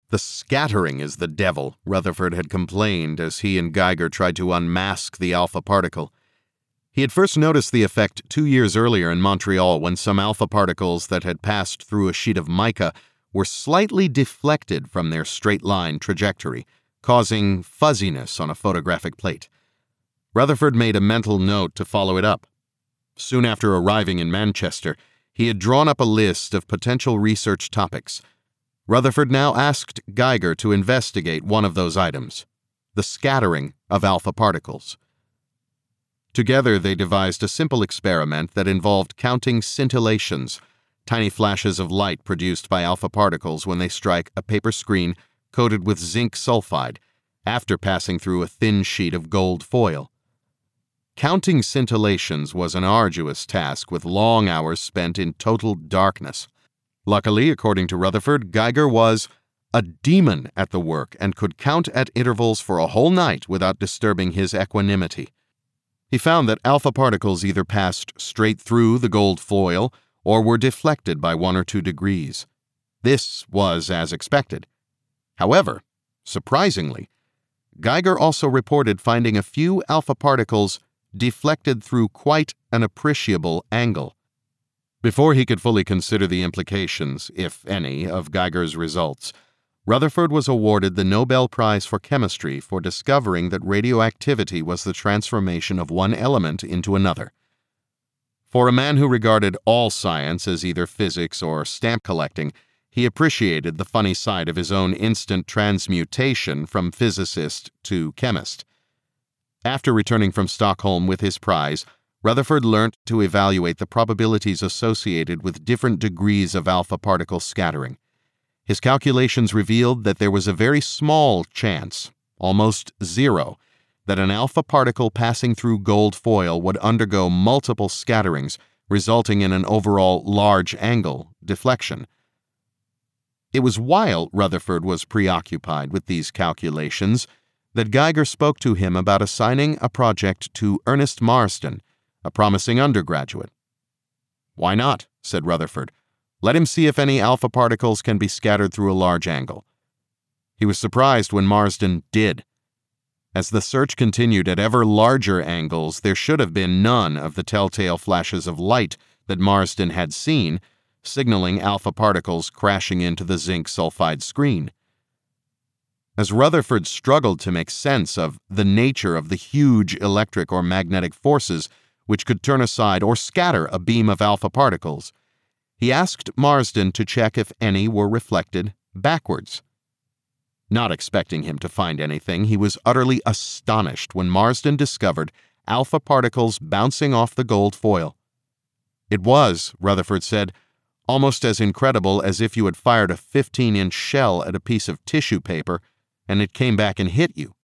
"The scattering is the devil," Rutherford had complained as he and Geiger tried to unmask the alpha particle. He had first noticed the effect 2 years earlier in Montreal when some alpha particles that had passed through a sheet of mica were slightly deflected from their straight-line trajectory, causing fuzziness on a photographic plate. Rutherford made a mental note to follow it up. Soon after arriving in Manchester, he had drawn up a list of potential research topics. Rutherford now asked Geiger to investigate one of those items: the scattering of alpha particles. Together, they devised a simple experiment that involved counting scintillations, tiny flashes of light produced by alpha particles when they strike a paper screen coated with zinc sulfide after passing through a thin sheet of gold foil. Counting scintillations was an arduous task with long hours spent in total darkness. Luckily, according to Rutherford, Geiger was a demon at the work and could count at intervals for a whole night without disturbing his equanimity. He found that alpha particles either passed straight through the gold foil or were deflected by 1 or 2 degrees. This was as expected. However, surprisingly, Geiger also reported finding a few alpha particles deflected through quite an appreciable angle. Before he could fully consider the implications, if any, of Geiger's results, Rutherford was awarded the Nobel Prize for Chemistry for discovering that radioactivity was the transformation of one element into another. For a man who regarded all science as either physics or stamp collecting, he appreciated the funny side of his own instant transmutation from physicist to chemist. After returning from Stockholm with his prize, Rutherford learnt to evaluate the probabilities associated with different degrees of alpha particle scattering. His calculations revealed that there was a very small chance, almost zero, that an alpha particle passing through gold foil would undergo multiple scatterings, resulting in an overall large angle deflection. It was while Rutherford was preoccupied with these calculations that Geiger spoke to him about assigning a project to Ernest Marsden, a promising undergraduate. "Why not?" said Rutherford. "Let him see if any alpha particles can be scattered through a large angle." He was surprised when Marsden did. As the search continued at ever larger angles, there should have been none of the telltale flashes of light that Marsden had seen, signaling alpha particles crashing into the zinc sulfide screen. As Rutherford struggled to make sense of the nature of the huge electric or magnetic forces which could turn aside or scatter a beam of alpha particles, he asked Marsden to check if any were reflected backwards. Not expecting him to find anything, he was utterly astonished when Marsden discovered alpha particles bouncing off the gold foil. It was, Rutherford said, almost as incredible as if you had fired a 15-inch shell at a piece of tissue paper and it came back and hit you.